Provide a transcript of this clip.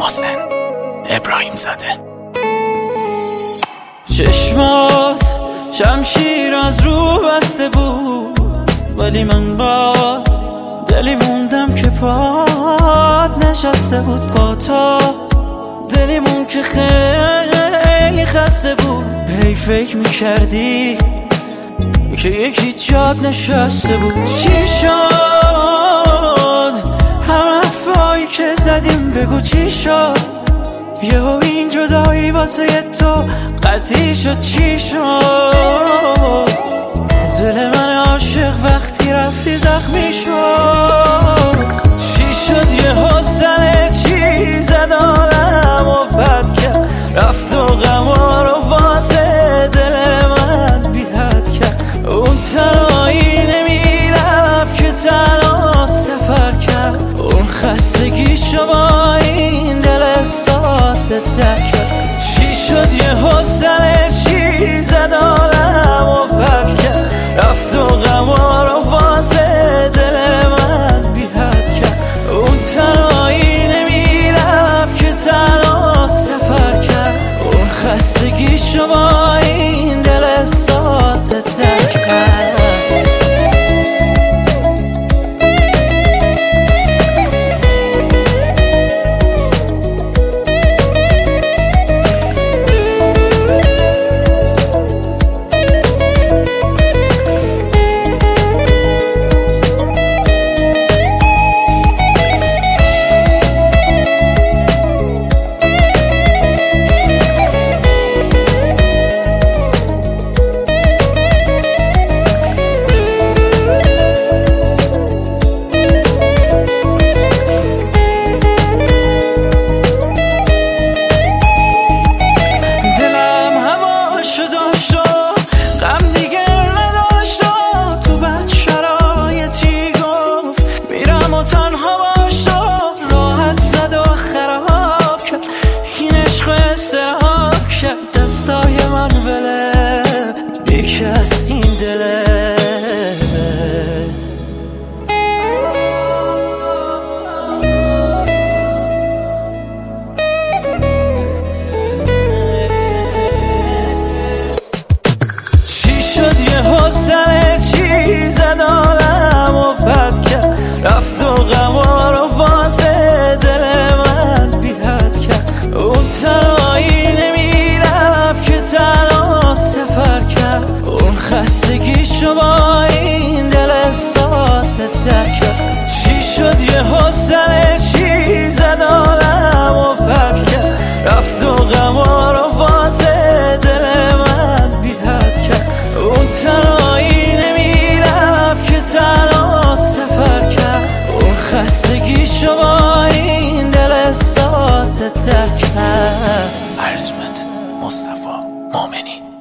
محسن ابراهیم زاده. چشمات شمشیر از رو بسته بود، ولی من با دلی موندم که پات نشسته بود. با تو دلیمون که خیلی خسته بود. هی فکر میکردی که یکی جاد نشسته بود. چی شد همه حرفایی که زدیم؟ بگو چی شد؟ یهو این جدایی واسه تو قطعی شد. چی شد؟ دل من عاشق وقتی رفتی زخمی شد. چی شد یهو سر چی زد آدم و بد کرد، رفت و غما رو واسه دل من بی حد کرد. اون تنهایی نمیرفت که تنها سفر کرد، اون خستگیشو با این دل ساته درک کرد. چی شد یهو سر چی زد آدم و بد کرد، رفت و غما رو واسه دل من بی حد کرد. اون تنهایی نمیرفت که تنها سفر کرد، اون خستگیشو با این دل ساته درک کرد. دستای من وله یکی از این دله. چی شد یهو سر چی زد آدم و بد کرد، رفت و غما رو واسه دل من بی حد کرد. اون تنهایی نمیرفت که تنها سفر کرد، اون خستگیشو با این دل ساته درک کرد. چی شد یهو سر چی زد آدم و بد کرد، رفت و غما رو واسه دل من بی حد کرد. اون تنهایی نمیرفت که تنها سفر کرد، اون خستگیشو با این دل ساته درک کرد. ارجمند مصطفی مومنی.